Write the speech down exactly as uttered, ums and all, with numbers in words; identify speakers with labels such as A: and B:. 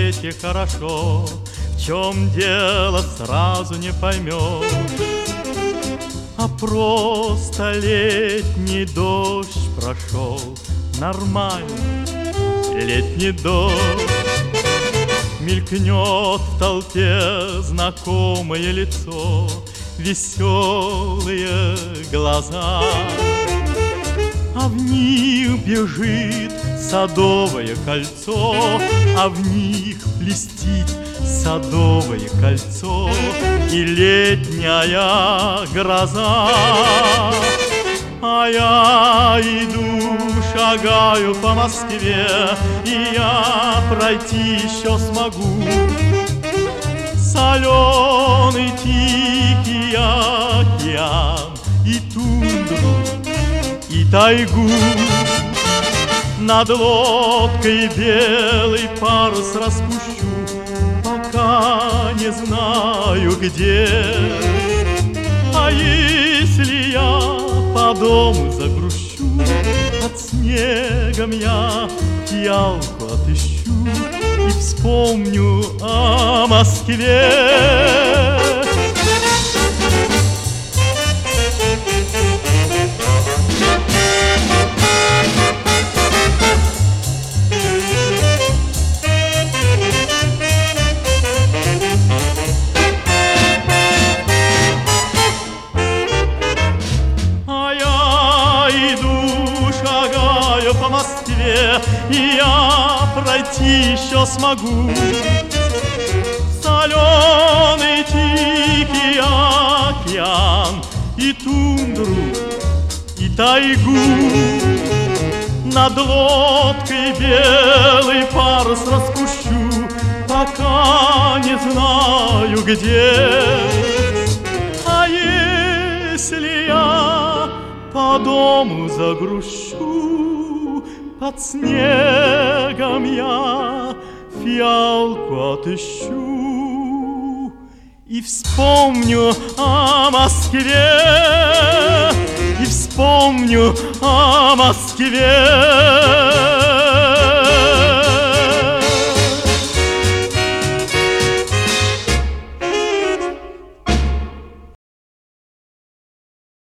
A: свете хорошо, в чем дело сразу не поймешь. А просто летний дождь прошел, нормально, летний дождь. Мелькнет в толпе знакомое лицо, веселые глаза, а в них бежит садовое кольцо, а в них блестит садовое кольцо и летняя гроза. А я иду, шагаю по Москве, и я пройти еще смогу соленый тихий океан и тундру, и тайгу. Над лодкой белый парус распущу, пока не знаю где. А если я по дому загрущу, под снегом я фиалку отыщу и вспомню о Москве. По Москве, и я пройти еще смогу соленый тихий океан и тундру, и тайгу. Над лодкой белый парус распущу, пока не знаю где. А если я по дому загрущу, под снегом я фиалку отыщу и вспомню о Москве, и вспомню о Москве.